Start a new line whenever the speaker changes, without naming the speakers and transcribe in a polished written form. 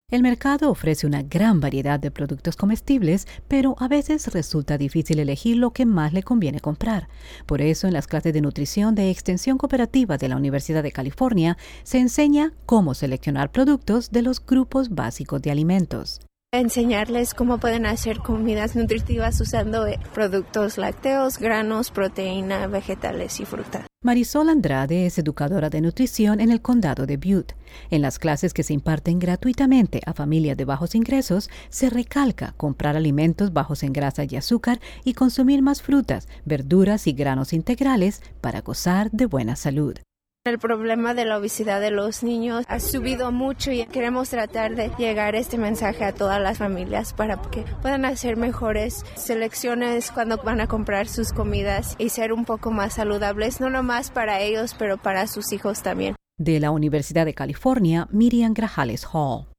El mercado ofrece una gran variedad de productos comestibles, pero a veces resulta difícil elegir lo que más le conviene comprar. Por eso, en las clases de nutrición de Extensión Cooperativa de la Universidad de California, se enseña cómo seleccionar productos de los grupos básicos de alimentos.
Enseñarles cómo pueden hacer comidas nutritivas usando productos lácteos, granos, proteína, vegetales y fruta.
Marisol Andrade es educadora de nutrición en el condado de Butte. En las clases que se imparten gratuitamente a familias de bajos ingresos, se recalca comprar alimentos bajos en grasa y azúcar y consumir más frutas, verduras y granos integrales para gozar de buena salud.
El problema de la obesidad de los niños ha subido mucho y queremos tratar de llegar este mensaje a todas las familias para que puedan hacer mejores selecciones cuando van a comprar sus comidas y ser un poco más saludables, no nomás para ellos, pero para sus hijos también.
De la Universidad de California, Miriam Grajales Hall.